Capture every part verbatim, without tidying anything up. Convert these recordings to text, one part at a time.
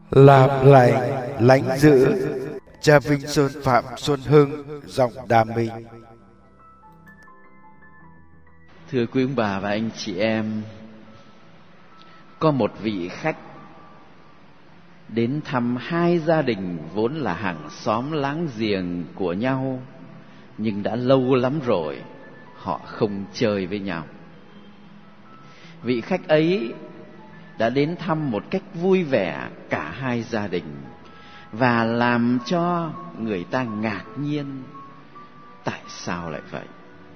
Làm lành lãnh giữ. Cha Vinh Sơn Phạm Xuân Hưng, giọng Đàm Minh. Thưa quý ông bà và anh chị em, có một vị khách đến thăm hai gia đình vốn là hàng xóm láng giềng của nhau, nhưng đã lâu lắm rồi họ không chơi với nhau. Vị khách ấy đã đến thăm một cách vui vẻ cả hai gia đình và làm cho người ta ngạc nhiên. Tại sao lại vậy?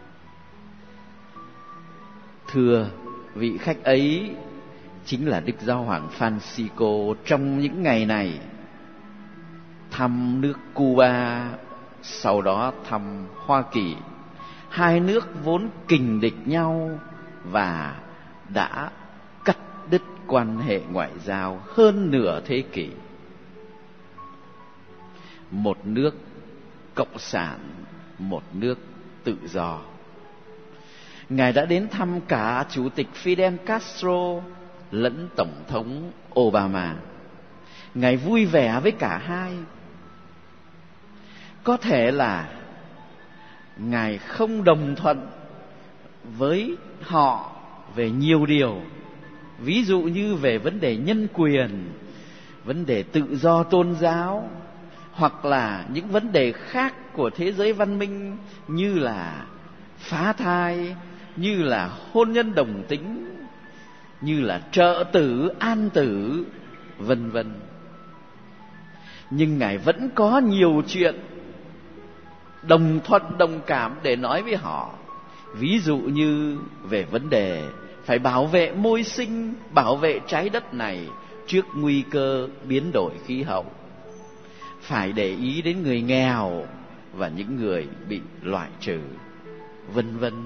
Thưa, vị khách ấy chính là Đức Giáo hoàng Francisco trong những ngày này thăm nước Cuba, sau đó thăm Hoa Kỳ. Hai nước vốn kình địch nhau và đã cắt đứt quan hệ ngoại giao hơn nửa thế kỷ. Một nước cộng sản, một nước tự do. Ngài đã đến thăm cả Chủ tịch Fidel Castro lẫn Tổng thống Obama. Ngài vui vẻ với cả hai. Có thể là Ngài không đồng thuận với họ về nhiều điều, ví dụ như về vấn đề nhân quyền, vấn đề tự do tôn giáo, hoặc là những vấn đề khác của thế giới văn minh như là phá thai, như là hôn nhân đồng tính, như là trợ tử, an tử, vân vân. Nhưng Ngài vẫn có nhiều chuyện đồng thuận, đồng cảm để nói với họ. Ví dụ như về vấn đề phải bảo vệ môi sinh, bảo vệ trái đất này trước nguy cơ biến đổi khí hậu, phải để ý đến người nghèo và những người bị loại trừ, vân vân.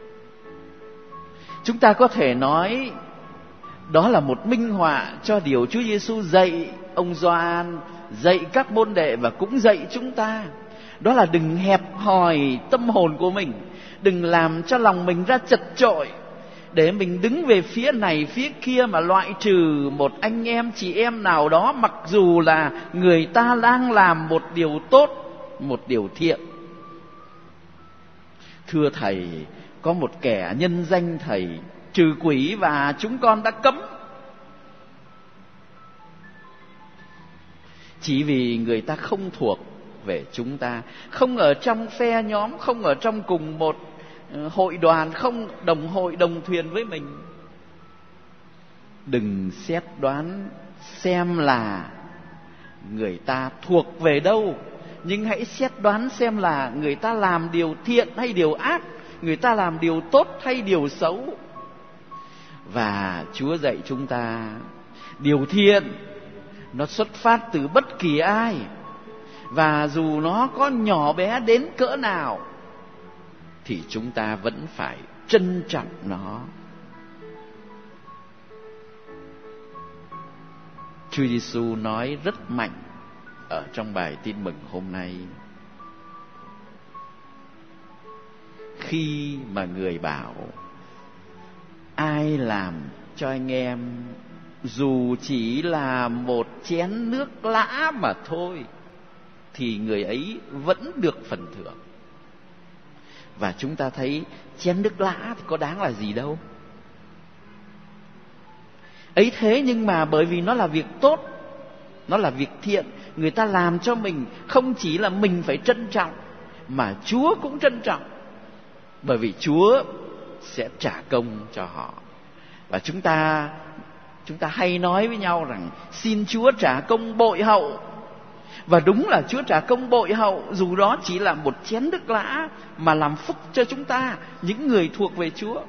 Chúng ta có thể nói đó là một minh họa cho điều Chúa Giêsu dạy ông Gioan, dạy các môn đệ và cũng dạy chúng ta. Đó là đừng hẹp hòi tâm hồn của mình, đừng làm cho lòng mình ra chật chội để mình đứng về phía này phía kia mà loại trừ một anh em chị em nào đó, mặc dù là người ta đang làm một điều tốt, một điều thiện. Thưa Thầy, có một kẻ nhân danh Thầy trừ quỷ và chúng con đã cấm. Chỉ vì người ta không thuộc về chúng ta, không ở trong phe nhóm, không ở trong cùng một hội đoàn, không đồng hội đồng thuyền với mình. Đừng xét đoán xem là người ta thuộc về đâu, nhưng hãy xét đoán xem là người ta làm điều thiện hay điều ác, người ta làm điều tốt hay điều xấu. Và Chúa dạy chúng ta điều thiện nó xuất phát từ bất kỳ ai, và dù nó có nhỏ bé đến cỡ nào thì chúng ta vẫn phải trân trọng nó. Chúa Giêsu nói rất mạnh ở trong bài tin mừng hôm nay. Khi mà người bảo ai làm cho anh em dù chỉ là một chén nước lã mà thôi, thì người ấy vẫn được phần thưởng. Và chúng ta thấy chén nước lã thì có đáng là gì đâu. Ấy thế nhưng mà bởi vì nó là việc tốt, nó là việc thiện, người ta làm cho mình, không chỉ là mình phải trân trọng mà Chúa cũng trân trọng, bởi vì Chúa sẽ trả công cho họ. Và chúng ta chúng ta hay nói với nhau rằng xin Chúa trả công bội hậu. Và đúng là Chúa trả công bội hậu, dù đó chỉ là một chén nước lã mà làm phúc cho chúng ta, những người thuộc về Chúa.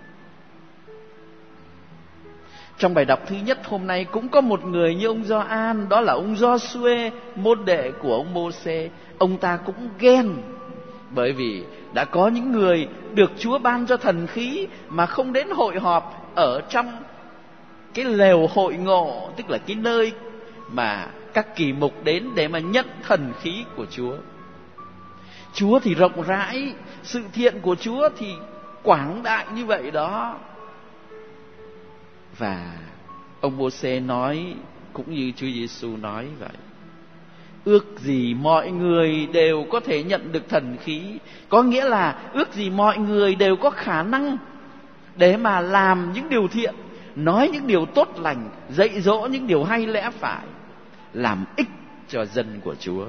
Trong bài đọc thứ nhất hôm nay cũng có một người như ông Gioan, đó là ông Giô-suê, môn đệ của ông Mô-sê. Ông ta cũng ghen, bởi vì đã có những người được Chúa ban cho thần khí mà không đến hội họp ở trong cái lều hội ngộ, tức là cái nơi mà các kỳ mục đến để mà nhận thần khí của Chúa. Chúa thì rộng rãi, sự thiện của Chúa thì quảng đại như vậy đó. Và ông Mô-sê nói cũng như Chúa Giêsu nói vậy. Ước gì mọi người đều có thể nhận được thần khí, có nghĩa là ước gì mọi người đều có khả năng để mà làm những điều thiện, nói những điều tốt lành, dạy dỗ những điều hay lẽ phải, làm ích cho dân của Chúa.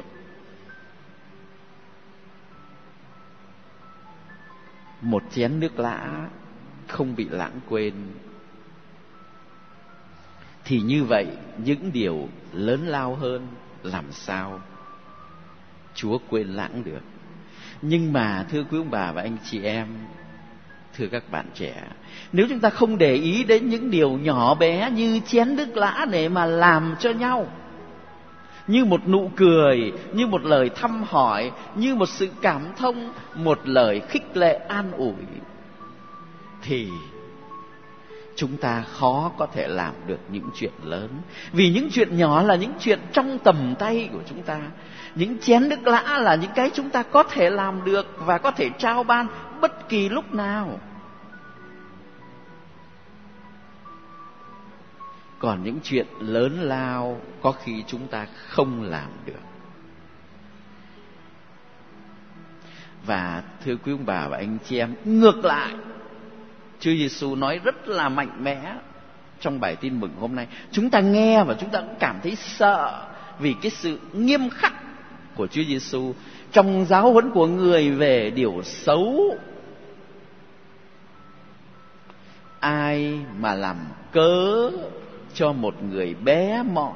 Một chén nước lã không bị lãng quên, thì như vậy những điều lớn lao hơn làm sao Chúa quên lãng được. Nhưng mà thưa quý ông bà và anh chị em, thưa các bạn trẻ, nếu chúng ta không để ý đến những điều nhỏ bé như chén nước lã để mà làm cho nhau, như một nụ cười, như một lời thăm hỏi, như một sự cảm thông, một lời khích lệ an ủi, thì chúng ta khó có thể làm được những chuyện lớn. Vì những chuyện nhỏ là những chuyện trong tầm tay của chúng ta. Những chén nước lã là những cái chúng ta có thể làm được và có thể trao ban bất kỳ lúc nào. Còn những chuyện lớn lao có khi chúng ta không làm được. Và thưa quý ông bà và anh chị em, ngược lại, Chúa Giêsu nói rất là mạnh mẽ trong bài tin mừng hôm nay. Chúng ta nghe và chúng ta cũng cảm thấy sợ vì cái sự nghiêm khắc của Chúa Giêsu trong giáo huấn của người về điều xấu. Ai mà làm cớ cho một người bé mọn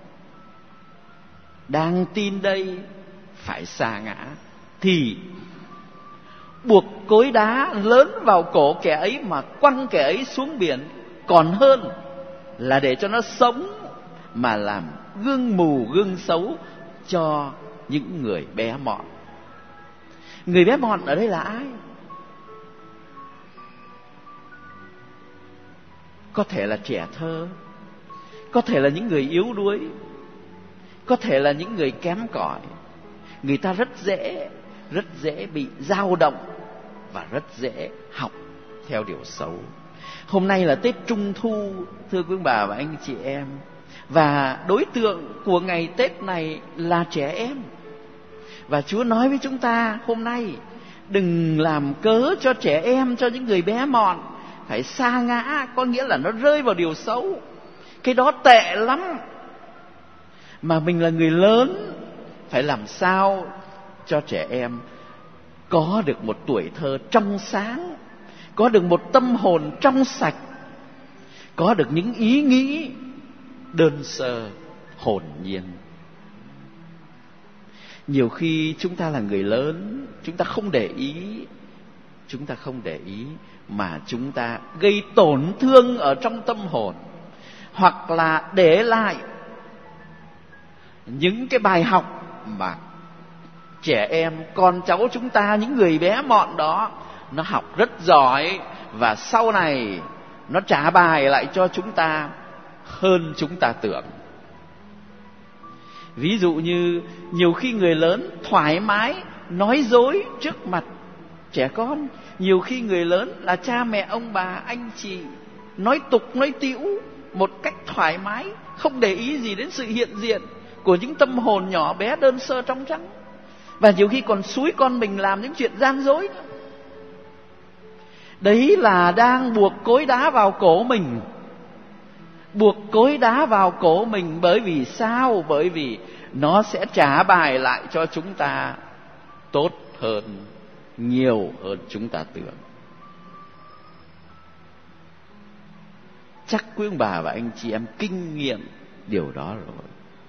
đang tin đây phải sa ngã, thì buộc cối đá lớn vào cổ kẻ ấy mà quăng kẻ ấy xuống biển còn hơn là để cho nó sống mà làm gương mù gương xấu cho những người bé mọn. Người bé mọn ở đây là ai? Có thể là trẻ thơ, có thể là những người yếu đuối, có thể là những người kém cỏi. Người ta rất dễ, rất dễ bị dao động và rất dễ học theo điều xấu. Hôm nay là Tết Trung Thu, thưa quý bà và anh chị em, và đối tượng của ngày Tết này là trẻ em. Và Chúa nói với chúng ta hôm nay, đừng làm cớ cho trẻ em, cho những người bé mọn phải sa ngã, có nghĩa là nó rơi vào điều xấu. Cái đó tệ lắm. Mà mình là người lớn, phải làm sao cho trẻ em có được một tuổi thơ trong sáng, có được một tâm hồn trong sạch, có được những ý nghĩ đơn sơ, hồn nhiên. Nhiều khi chúng ta là người lớn, chúng ta không để ý, chúng ta không để ý mà chúng ta gây tổn thương ở trong tâm hồn, hoặc là để lại những cái bài học mà trẻ em, con cháu chúng ta, những người bé mọn đó, nó học rất giỏi và sau này nó trả bài lại cho chúng ta hơn chúng ta tưởng. Ví dụ như nhiều khi người lớn thoải mái nói dối trước mặt trẻ con, nhiều khi người lớn là cha mẹ, ông bà, anh chị nói tục nói tĩu một cách thoải mái, không để ý gì đến sự hiện diện của những tâm hồn nhỏ bé đơn sơ trong trắng. Và nhiều khi còn xúi con mình làm những chuyện gian dối nữa. Đấy là đang buộc cối đá vào cổ mình. Buộc cối đá vào cổ mình bởi vì sao? Bởi vì nó sẽ trả bài lại cho chúng ta tốt hơn, nhiều hơn chúng ta tưởng. Chắc quý ông bà và anh chị em kinh nghiệm điều đó rồi.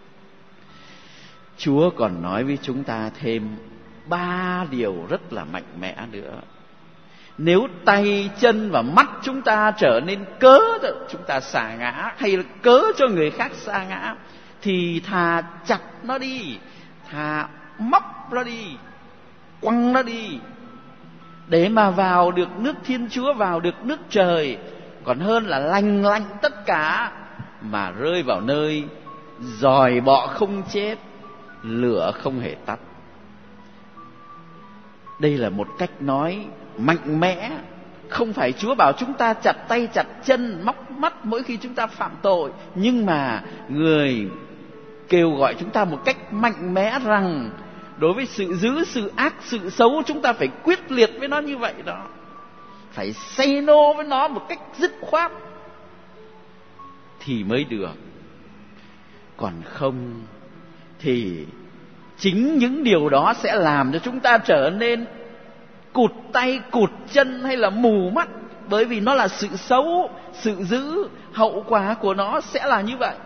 Chúa còn nói với chúng ta thêm ba điều rất là mạnh mẽ nữa. Nếu tay, chân và mắt chúng ta trở nên cớ cho chúng ta sa ngã, hay là cớ cho người khác sa ngã, thì thà chặt nó đi, thà móc nó đi, quăng nó đi, để mà vào được nước Thiên Chúa, vào được nước trời, còn hơn là lành lạnh tất cả mà rơi vào nơi giòi bọ không chết, lửa không hề tắt. Đây là một cách nói mạnh mẽ Không phải Chúa bảo chúng ta chặt tay chặt chân, móc mắt mỗi khi chúng ta phạm tội, nhưng mà người kêu gọi chúng ta một cách mạnh mẽ rằng đối với sự dữ, sự ác, sự xấu, chúng ta phải quyết liệt với nó như vậy đó. Phải say no với nó một cách dứt khoát thì mới được. Còn không thì chính những điều đó sẽ làm cho chúng ta trở nên cụt tay, cụt chân hay là mù mắt. Bởi vì nó là sự xấu, sự dữ, hậu quả của nó sẽ là như vậy.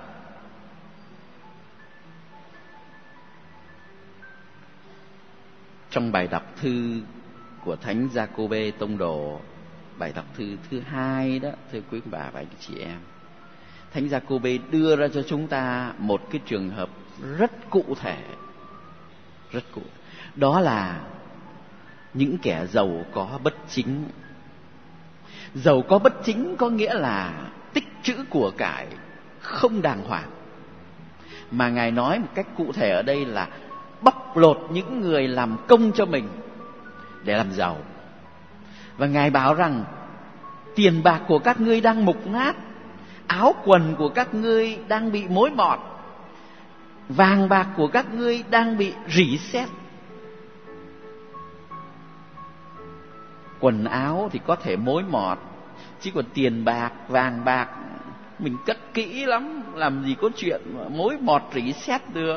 Trong bài đọc thư của Thánh Giacôbê Tông Đồ, bài đọc thư thứ hai đó, thưa quý bà và anh chị em, Thánh Giacôbê đưa ra cho chúng ta một cái trường hợp rất cụ thể, rất cụ. Đó là những kẻ giàu có bất chính. Giàu có bất chính có nghĩa là tích trữ của cải không đàng hoàng. Mà Ngài nói một cách cụ thể ở đây là bóc lột những người làm công cho mình để làm giàu. Và Ngài bảo rằng tiền bạc của các ngươi đang mục nát, áo quần của các ngươi đang bị mối mọt, vàng bạc của các ngươi đang bị rỉ sét. Quần áo thì có thể mối mọt, chứ còn tiền bạc, vàng bạc mình cất kỹ lắm, làm gì có chuyện mà mối mọt rỉ sét được.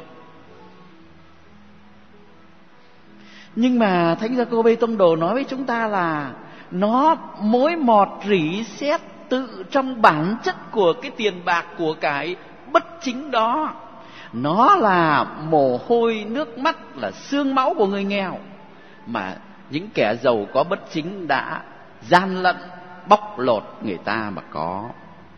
Nhưng mà Thánh Giacôbê Tông Đồ nói với chúng ta là nó mối mọt rỉ sét tự trong bản chất của cái tiền bạc của cái bất chính đó. Nó là mồ hôi, nước mắt, là xương máu của người nghèo mà những kẻ giàu có bất chính đã gian lận, bóc lột người ta mà có.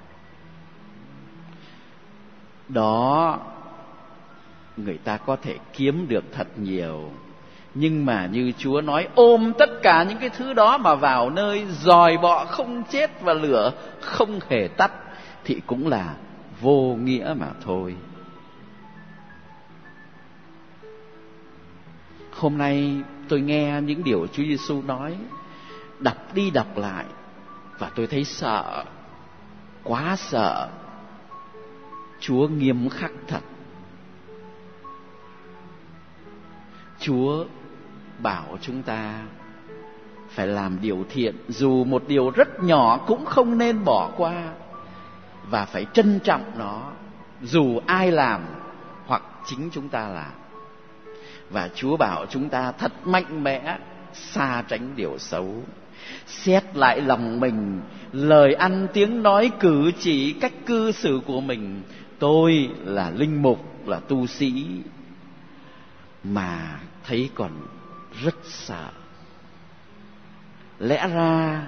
Đó, người ta có thể kiếm được thật nhiều, nhưng mà như Chúa nói, ôm tất cả những cái thứ đó mà vào nơi dòi bọ không chết và lửa không hề tắt thì cũng là vô nghĩa mà thôi. Hôm nay tôi nghe những điều Chúa Giêsu nói, đọc đi đọc lại, và tôi thấy sợ, quá sợ. Chúa nghiêm khắc thật. Chúa bảo chúng ta phải làm điều thiện, dù một điều rất nhỏ cũng không nên bỏ qua, và phải trân trọng nó, dù ai làm hoặc chính chúng ta làm. Và Chúa bảo chúng ta thật mạnh mẽ xa tránh điều xấu, xét lại lòng mình, lời ăn tiếng nói, cử chỉ, cách cư xử của mình. Tôi là linh mục, là tu sĩ mà thấy còn rất sợ. Lẽ ra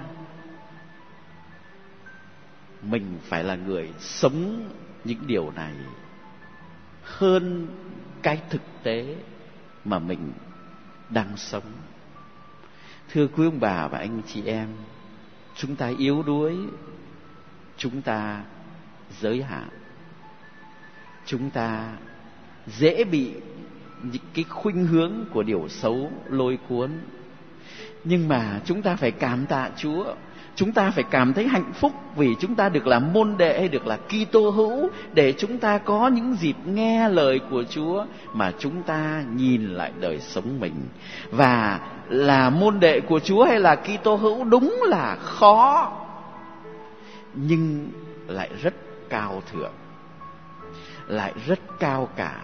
mình phải là người sống những điều này hơn cái thực tế mà mình đang sống. Thưa quý ông bà và anh chị em, chúng ta yếu đuối, chúng ta giới hạn, chúng ta dễ bị những cái khuynh hướng của điều xấu lôi cuốn. Nhưng mà chúng ta phải cảm tạ Chúa, chúng ta phải cảm thấy hạnh phúc vì chúng ta được làm môn đệ hay được là Kitô hữu, để chúng ta có những dịp nghe lời của Chúa mà chúng ta nhìn lại đời sống mình. Và là môn đệ của Chúa hay là Kitô hữu đúng là khó, nhưng lại rất cao thượng, lại rất cao cả.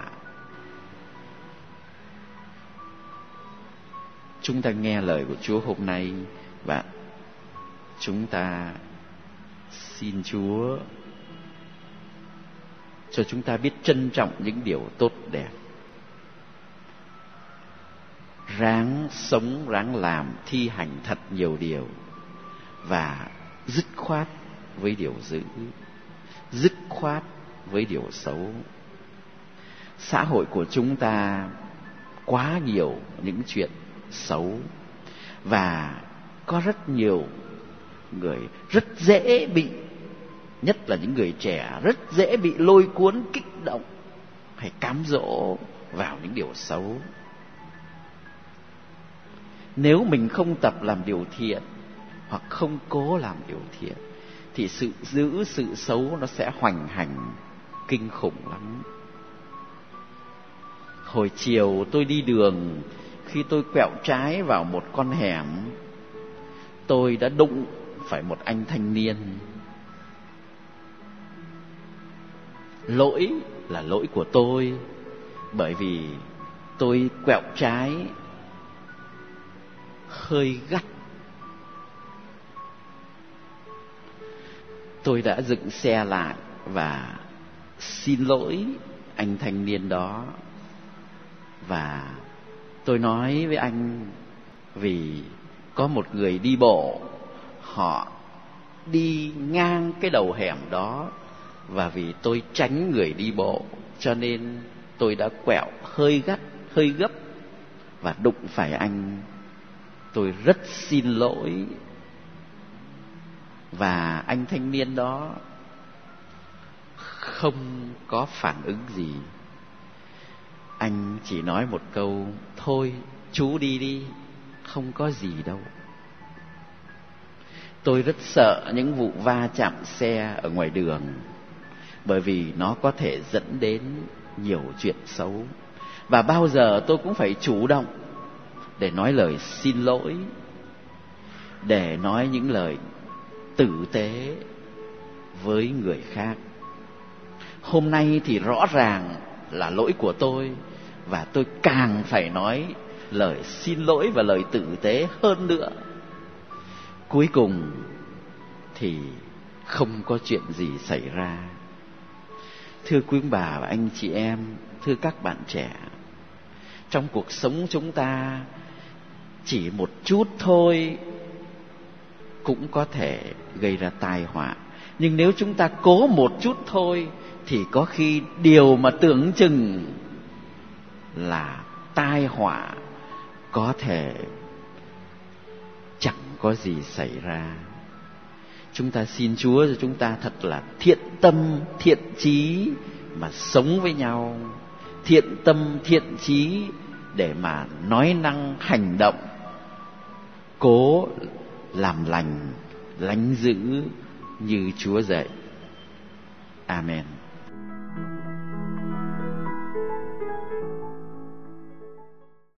Chúng ta nghe lời của Chúa hôm nay và chúng ta xin Chúa cho chúng ta biết trân trọng những điều tốt đẹp, ráng sống, ráng làm, thi hành thật nhiều điều, và dứt khoát với điều dữ, dứt khoát với điều xấu. Xã hội của chúng ta quá nhiều những chuyện xấu, và có rất nhiều người rất dễ bị, nhất là những người trẻ, rất dễ bị lôi cuốn, kích động hay cám dỗ vào những điều xấu. Nếu mình không tập làm điều thiện, hoặc không cố làm điều thiện, thì sự dữ, sự xấu nó sẽ hoành hành kinh khủng lắm. Hồi chiều tôi đi đường, khi tôi quẹo trái vào một con hẻm, tôi đã đụng phải một anh thanh niên. Lỗi là lỗi của tôi, bởi vì tôi quẹo trái hơi gắt. Tôi đã dựng xe lại và xin lỗi anh thanh niên đó. Và tôi nói với anh, vì có một người đi bộ, họ đi ngang cái đầu hẻm đó, và vì tôi tránh người đi bộ, cho nên tôi đã quẹo hơi gắt, hơi gấp và đụng phải anh. Tôi rất xin lỗi. Và anh thanh niên đó không có phản ứng gì. Anh chỉ nói một câu: thôi chú đi đi, không có gì đâu. Tôi rất sợ những vụ va chạm xe ở ngoài đường, bởi vì nó có thể dẫn đến nhiều chuyện xấu. Và bao giờ tôi cũng phải chủ động để nói lời xin lỗi, để nói những lời tử tế với người khác. Hôm nay thì rõ ràng là lỗi của tôi, và tôi càng phải nói lời xin lỗi và lời tử tế hơn nữa. Cuối cùng thì không có chuyện gì xảy ra. Thưa quý bà và anh chị em, thưa các bạn trẻ, trong cuộc sống chúng ta chỉ một chút thôi cũng có thể gây ra tai họa. Nhưng nếu chúng ta cố một chút thôi thì có khi điều mà tưởng chừng là tai họa có thể chẳng có gì xảy ra. Chúng ta xin Chúa cho chúng ta thật là thiện tâm, thiện chí mà sống với nhau. Thiện tâm, thiện chí để mà nói năng, hành động, cố làm lành, lánh dữ như Chúa dạy. Amen.